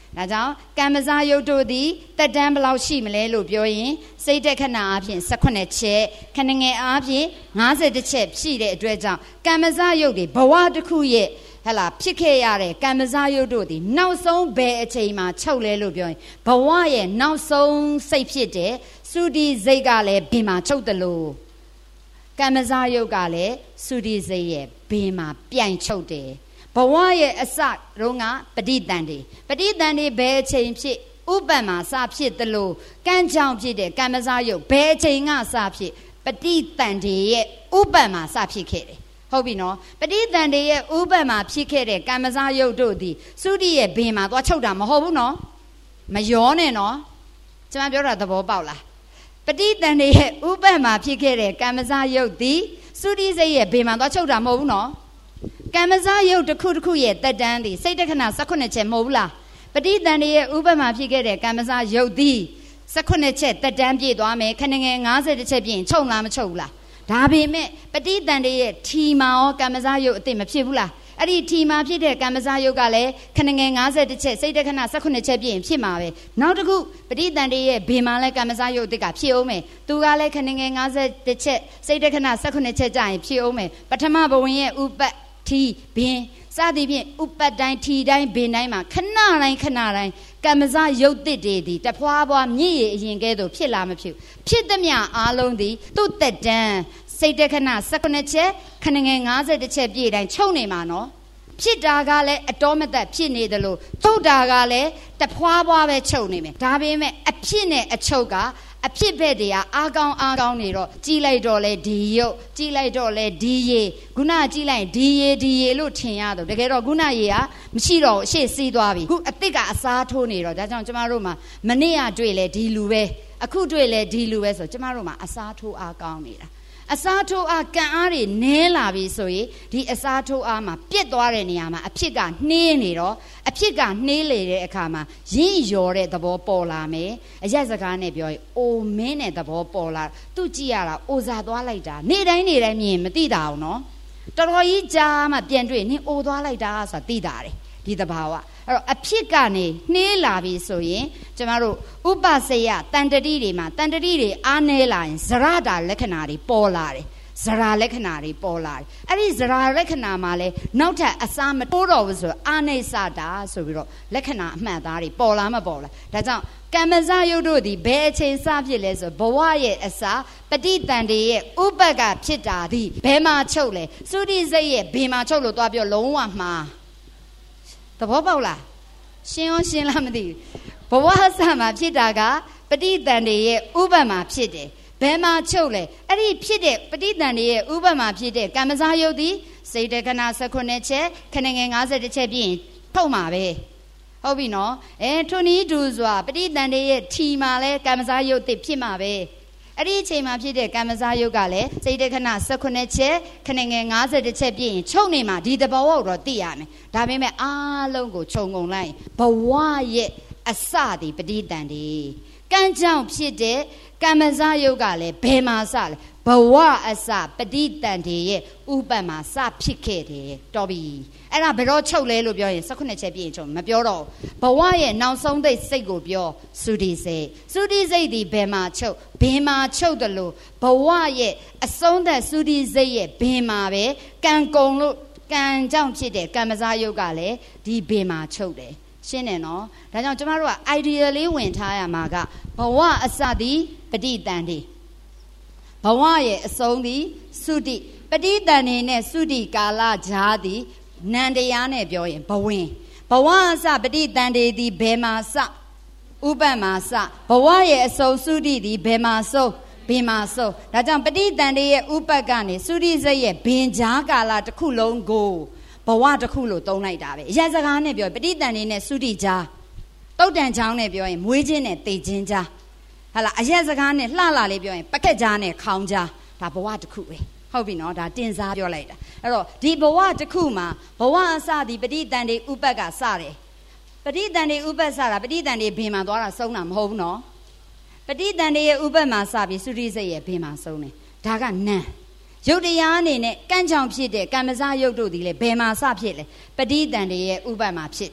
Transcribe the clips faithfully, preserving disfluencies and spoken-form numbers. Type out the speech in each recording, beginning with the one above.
ဒါကြောင့်ကံမစားယုတ်တို့သည်တက်တန်းဘလောက်ရှိမလဲလို့ပြောရင်စိတ်တခဏအားဖြင့်၁၈ချက်ခဏငယ်အားဖြင့်၅၁ချက်ရှိတဲ့အတွက်ကြောင့်ကံမစားယုတ်တွေဘဝတစ်ခုရဲ့ဟလာဖြစ်ခဲ့ရတဲ့ကံမစားယုတ်တို့သည်နောက်ဆုံးဘယ်အချိန်မှာချုပ်လဲလို့ပြောရင်ဘဝရဲ့နောက်ဆုံးစိတ်ဖြစ်တဲ့သုတိစိတ်ကလည်းဘယ်မှာချုပ်တယ်လို့ကံမစားယုတ်ကလည်းသုတိစိတ်ရဲ့ဘယ်မှာပြိုင်ချုပ်တယ်ဘဝရဲ့အစတုန်းကပဋိသန္ဓေပဋိသန္ဓေဘယ်အချိန်ဖြစ်ဥပ္ပမ္မာစဖြစ်တယ်လို့ကံကြောင့်ဖြစ်တဲ့ကံမစားယုတ်ဘယ်အချိန်ကစဖြစ်ပဋိသန္ဓေရဲ့ဥပ္ပမ္မာစဖြစ်ခဲ့တယ်ဟုတ်ပြီနော်ပဋိသန္ဓေရဲ့ဥပ္ပမ္မာဖြစ်ခဲ့တဲ့ကံမစားယုတ်တို့သည်သုတိရဲ့ဘင်မှာသွားချုပ်တာမဟုတ်ဘူးနော်မယောနဲ့နော်ကျွန်မပြောတာသဘောပေါက်လားပဋိသန္ဓေရဲ့ဥပ္ပမ္မာဖြစ်ခဲ့တဲ့ကံမစားယုတ်သည်သုတိစိတ်ရဲ့ဘင်မှာသွားချုပ်တာမဟုတ်ဘူးနော်ကံမစားယုတ်တစ်ခုတစ်ခုရဲ့တက်တန်းသည်စိတ်တခဏ၁၈ချက်မဟုတ်ဘူးလားပဋိသန္ဓေရဲ့ဥပ္ပမ္မာဖြစ်ခဲ့တဲ့ကံမစားယုတ်သည်၁၈ချက်တက်တန်းပြည့်သွားမယ်ခဏငယ်၅၁ချက်ပြည့်ရင်ချုပ်လားမချုပ်ဘူးလားဒါပေမဲ့ပဋိသန္ဓေရဲ့ထီမာရောကံမစားယုတ်အစ်မဖြစ်ဘူးလားအဲ့ဒီထီမာဖြစ်တဲ့ကံမစားယုတ်ကလည်းခဏငယ်၅၁ချက်စိတ်တခဏ၁၈ချက်ပြည့်ရင်ဖြစ်မှာပဲနောက်တစ်ခုပဋိသန္ဓေရဲ့ဘေမှာလည်းကံမစားယုတ်အစ်ကဖြစ်အောင်မယ်သူကလည်းခဏငယ်၅၁ချက်စိတ်တခဏ၁၈ချက်ကြာရင်ဖြစ်အောင်မယ်ပထမဘဝင်ရဲ့ဥပတ်ထီဘင်းစသည်ဖြင့်ဥပတ်တိုင်းထီတိုင်းဘင်းတိုင်းမှာခဏတိုင်းခဏတိုင်းကံမစားယုတ်တစ်တွေဒီတဖွာဖွာမြင့်ရအရင်ကဲသို့ဖြစ်လာမဖြစ်ဖြစ်သမျှအားလုံးဒီသူ့တက်တန်းစိတ်တခဏ၁၈ချက်ခဏငယ်၅၁ချက်ပြည့်တိုင်းချုပ်နေမှာနော်ဖြစ်တာကလည်းအတော်မသက်ဖြစ်နေတယ်လို့ထုတ်တာကလည်းတဖွာဖွာပဲချုပ်နေမယ်ဒါပေမဲ့အဖြစ်နဲ့အချုပ်ကအဖြစ်ဘက်တွေကအားကောင်းအားကောင်းနေတော့ကြီးလိုက်တော့လဲဒီရုပ်ကြီးလိုက်တော့လဲဒီရေခုနကြီးလိုက်ဒီရေဒီရေလို့ထင်ရတော့တကယ်တော့ခုနရေကမရှိတော့အရှိစီးသွားပြီခုအစ်စ်ကအစားထိုးနေတော့ဒါကြောင့်ကျမတို့မှာမနေ့ကတွေ့လဲဒီလူပဲအခုတွေ့လဲဒီလူပဲဆိုကျမတို့မှာအစားထိုးအားကောင်းနေတာအစားထိုးအားကံအားတွေနည်းလာပြီဆိုရင်ဒီအစားထိုးအားမှာပြက်သွားတဲ့နေရာမှာအဖြစ်ကနှေးနေတော့အဖြစ်ကနှေးလေတဲ့အခါမှာရင့်ရော်တဲ့သဘောပေါ်လာမယ်အရက်စကားနဲ့ပြောရင်အိုမင်းတဲ့သဘောပေါ်လာသူကြည့်ရတာအိုစားသွားလိုက်တာနေ့တိုင်းနေ့တိုင်းမြင်မသိတာအောင်နော်တော်တော်ကြီးကြားမှပြန်တွေ့နင်းအိုသွားလိုက်တာဆိုတာသိတာတယ်ဒီသဘာဝအဲ့တော့အဖြစ်ကနေနှေးလာပြီဆိုရင်ကျမတို့ဥပစေယတန်တတိတွေမှာတန်တတိတွေအားနည်းလာရင်ဇရတာလက္ခဏာတွေပေါ်လာတယ်ဇရာလက္ခဏာတွေပေါ်လာတယ်အဲ့ဒီဇရာလက္ခဏာမှာလဲနောက်ထပ်အစားမတိုးတော့ဘူးဆိုအာနိစ္စတာဆိုပြီးတော့လက္ခဏာအမှန်သားတွေပေါ်လာမပေါ်လာဒါကြောင့်ကမ္မဇယုတ်တို့ဒီဘယ်အချိန်စဖြစ်လဲဆိုဘဝရဲ့အစားပဋိသန္ဓေရဲ့ဥပကဖြစ်တာဒီဘယ်မှာချုပ်လဲသုတိစိတ်ရဲ့ဘယ်မှာချုပ်လို့သွားပြောလုံးဝမှားသဘောပေါက်လားရှင်းရောရှင်းလားမသိဘူးဘဝအစမှာဖြစ်တာကပဋိသန္ဓေရဲ့ဥပမာဖြစ်တယ်ဘယ်မှာချုပ်လဲအဲ့ဒီဖြစ်တဲ့ပဋိသန္ဓေရဲ့ဥပမာဖြစ်တဲ့ကမ္မဇယုတ်ဒီစိတ်တခဏ၁၈ချက်ခဏငယ်၅၁ချက်ပြည့်ထုတ်မှာပဲဟုတ်ပြီနော်အဲထွန်နီးဒူစွာပဋိသန္ဓေရဲ့ထီမှာလဲကမ္မဇယုတ်တစ်ဖြစ်မှာပဲအဲ့ဒီအချိန်မှာဖြစ်တဲ့ကမ္မဇယုတ်ကလည်းစိတ်တခဏ၁၈ချက်ခဏငယ်၅၁ချက်ပြည့်ရင်ချုပ်နေမှာဒီတဘောတော့သိရမယ်ဒါပေမဲ့အားလုံးကိုခြုံငုံလိုက်ဘဝရဲ့အစဒီပဋိသန္ဓေကံကြောင့်ဖြစ်တဲ့ကမ္မဇယုတ်ကလည်းဘယ်မှာစလဲဘဝအစပဋိသန္ဓေရဲ့ဥပမာစဖြစ်ခဲ့တယ်တော်ပြီအဲ့ဒါဘယ်တော့ချုပ်လဲလို့ပြောရင်၁၈ချက်ပြည့်ရင်ချုပ်မပြောတော့ဘဝရဲ့နောက်ဆုံးသိစိတ်ကိုပြောသုတိစိတ်သုတိစိတ်ဒီဘယ်မှာချုပ်ဘယ်မှာချုပ်တယ်လို့ဘဝရဲ့အဆုံးသက်သုတိစိတ်ရဲ့ဘယ်မှာပဲကံကုန်လို့ကံကြောင့်ဖြစ်တဲ့ကမ္မဇယုတ်ကလည်းဒီဘယ်မှာချုပ်တယ်ရှင်းတယ်နော်ဒါကြောင့်ကျမတို့က idea လေးဝင်ထားရမှာကဘဝအစသည်ပဋိသန္ဓေဘဝရဲ့အဆုံးသည်သုတိပဋိသန္ဓေနဲ့သုတိကာလကြားသည်နန္တရားနဲ့ပြောရင်ဘဝင်ဘဝအစပဋိသန္ဓေသည်ဘယ်မှာစဥပမာစဘဝရဲ့အဆုံးသုတိသည်ဘယ်မှာဆုံးဘယ်မှာဆုံးဒါကြောင့်ပဋိသန္ဓေရဲ့ဥပကနေသုတိစိတ်ရဲ့ဘင်ကြားကာလတစ်ခုလုံးကိုဘဝတစ်ခုလို့သုံးလိုက်တာပဲအရက်စကားနဲ့ပြောပဋိသန္ဓေနဲ့သုတိကြားတုတ်တန်ချောင်းနဲ့ပြောရင်မွေးခြင်းနဲ့သေခြင်းကြားဟာလားအရက်စကားနဲ့လှလာလေးပြောရင်ပကက်ကြားနဲ့ခေါင်းကြားဒါဘဝတစ်ခုပဲဟုတ်ပြီနော်ဒါတင်စားပြောလိုက်တာအဲ့တော့ဒီဘဝတစ်ခုမှာဘဝအစဒီပဋိသန္ဓေဥပကစတယ်ပဋိသန္ဓေဥပစတာပဋိသန္ဓေဘင်မှာသွားတာဆုံးတာမဟုတ်ဘူးနော်ပဋိသန္ဓေရဲ့ဥပမှာစပြီးသုတိစိတ်ရဲ့ဘင်မှာဆုံးတယ်ဒါကနံရုပ်တရားအနေနဲ့ကံကြောင့်ဖြစ်တဲ့ကမ္မဇယုတ်တို့ဒီလေဘယ်မှာစဖြစ်လဲပဋိသန္ဓေရဲ့ဥပမှာဖြစ်တယ်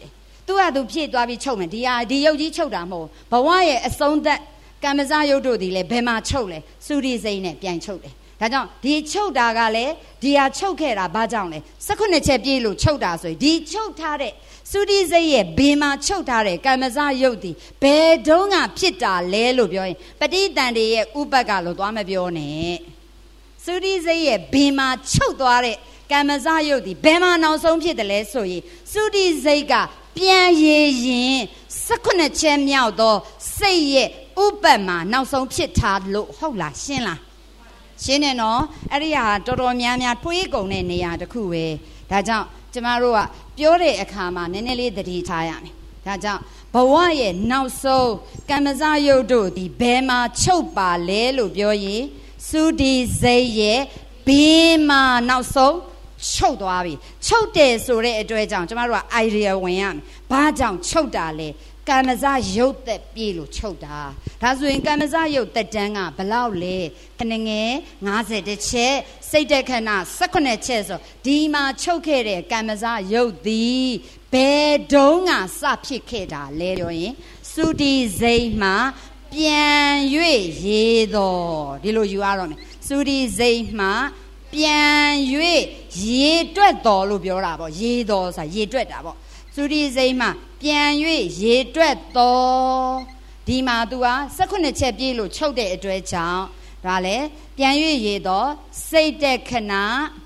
သူကသူဖြည့်သွားပြီးချုပ်မယ်ဒီဟာဒီယုတ်ကြီးချုပ်တာမဟုတ်ဘဝရဲ့အဆုံးသက်ကမ္မဇယုတ်တို့ဒီလေဘယ်မှာချုပ်လဲသုတိစိတ်နဲ့ပြန်ချုပ်တယ်ဒါကြောင့်ဒီချုပ်တာကလည်းဒီဟာချုပ်ခဲ့တာဘာကြောင့်လဲ၁၈ချက်ပြည့်လို့ချုပ်တာဆိုရင်ဒီချုပ်ထားတဲ့သုတိစိတ်ရဲ့ဘေးမှာချုပ်ထားတဲ့ကမ္မဇယုတ်ဒီဘယ်တုန်းကဖြစ်တာလဲလို့ပြောရင်ပဋိသန္ဓေရဲ့ဥပတ်ကလို့သွားမပြောနဲ့သုတိစိတ်ရဲ့ဘေးမှာချုပ်သွားတဲ့ကမ္မဇယုတ်ဒီဘယ်မှာနောက်ဆုံးဖြစ်တယ်လဲဆိုရင်သုတိစိတ်ကပြန်ရည်ရင်၁၈ချက်မြောက်သောစိတ်ရဲ့ဥပတ်မှာနောက်ဆုံးဖြစ်ထားလို့ဟုတ်လားရှင်းလားရှင်းတယ်နော်အဲ့ဒီဟာတော်တော်များများတွေးကုန်တဲ့နေရာတစ်ခုပဲဒါကြောင့်ကျမတို့ကပြောတဲ့အခါမှာနည်းနည်းလေးသတိထားရမယ်ဒါကြောင့်ဘဝရဲ့နောက်ဆုံးကမ္မဇယုတ်တို့ဒီဘယ်မှာချုပ်ပါလဲလို့ပြောရင်သုတိစိတ်ရဲ့ဘေးမှာနောက်ဆုံးချုပ်သွားပြီချုပ်တယ်ဆိုတဲ့အတွက်ကြောင့်ကျမတို့က idea ဝင်ရမယ်ဘာကြောင့်ချုပ်တာလဲကမ္မဇယုတ်သက်ပြေလို့ချုပ်တာဒါဆိုရင်ကမ္မဇယုတ်သက်တန်းကဘလောက်လဲခဏငယ်၅၁ချက်စိတ်တခဏ၁၈ချက်ဆိုဒီမှာချုပ်ခဲ့တဲ့ကမ္မဇယုတ်သည်ဘယ်တုန်းကစဖြစ်ခဲ့တာလဲပြောရင်သုတိစိတ်မှာပြန်၍ရေတော်ဒီလိုယူရတော့မယ်သုတိစိတ်မှာပြန်၍ရေတွက်တော်လို့ပြောတာပေါ့ရေတော်ဆိုတာရေတွက်တာပေါ့သုတိစိတ်မှာပြန်၍ရေတွက်တော်ဒီမှာ तू က၁၈ချက်ပြည့်လို့ချုပ်တဲ့အတွက်ကြောင့်ဒါလဲပြန်၍ရေတော်စိတ်တက်ခဏ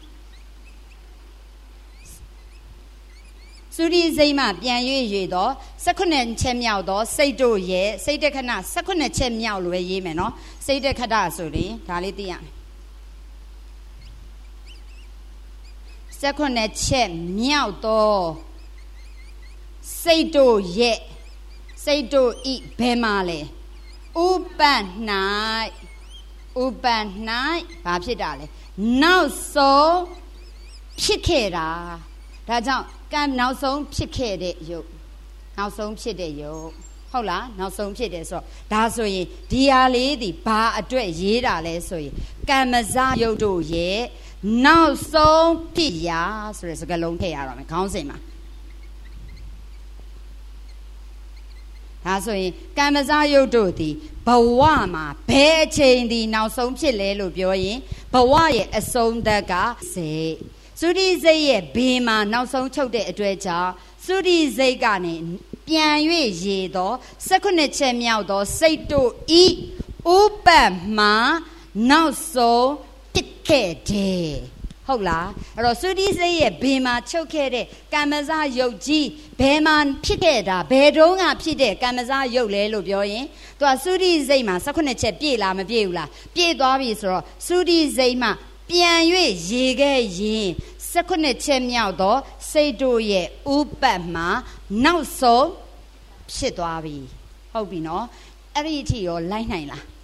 သုတိစိတ်မှာပြန်၍ရေတော်၁၈ချက်မြောက်တော့စိတ်တို့ရဲ့စိတ်တက်ခဏ၁၈ချက်မြောက်လို့ပဲရေးမယ်နော်စိတ်တက်ခဏဆိုရင်ဒါလေးသိရမယ်၁၈ချက်မြောက်တော့စိတ်တို့ရဲ့စိတ်တို့ဤဘယ်မှာလဲဥပတ်၌ဥပတ်၌ဘာဖြစ်တာလဲနောက်ဆုံးဖြစ်ခဲ့တာဒါကြောင့်ကံနောက်ဆုံးဖြစ်ခဲ့တဲ့ယုတ်နောက်ဆုံးဖြစ်တဲ့ယုတ်ဟုတ်လားနောက်ဆုံးဖြစ်တယ်ဆိုတော့ဒါဆိုရင်ဒီဟာလေးဒီဘာအတွက်ရေးတာလဲဆိုရင်ကမ္မဇယုတ်တို့ရဲ့နောက်ဆုံးဖြစ်ရာဆိုတဲ့စကားလုံးထည့်ရတော့မယ်ခေါင်းစဉ်မှာဒါဆိုရင်ကမ္မဇယုတ်တို့သည်ဘဝမှာဘယ်အချိန်ဒီနောက်ဆုံးဖြစ်လဲလို့ပြောရင်ဘဝရဲ့အဆုံးသက်ကစိတ်သုတိစိတ်ရဲ့ဘေးမှာနောက်ဆုံးချုပ်တဲ့အတွက်ကြောင့်သုတိစိတ်ကနေပြန်၍ရေတော့၁၈ချက်မြောက်သောစိတ်တို့ဤဥပတ်မှာနောက်ဆုံးဖြစ်ခဲ့တယ်ဟုတ်လားအဲ့တော့သုတိစိတ်ရဲ့ဘေးမှာချုပ်ခဲ့တဲ့ကမ္မဇယုတ်ကြီးဘယ်မှာဖြစ်ခဲ့တာဘယ်တုန်းကဖြစ်တဲ့ကမ္မဇယုတ်လဲလို့ပြောရင်သူကသုတိစိတ်မှာ၁၈ချက်ပြည့်လားမပြည့်ဘူးလားပြည့်သွားပြီဆိုတော့သုတိစိတ်မှာပြန်၍ရေခဲ့ရင်၁၈ချက်မြောက်တော့စိတ်တို့ရဲ့ဥပတ်မှာနောက်ဆုံးဖြစ်သွားပြီဟုတ်ပြီနော်အဲ့ဒီအထိရောလိုက်နိုင်လား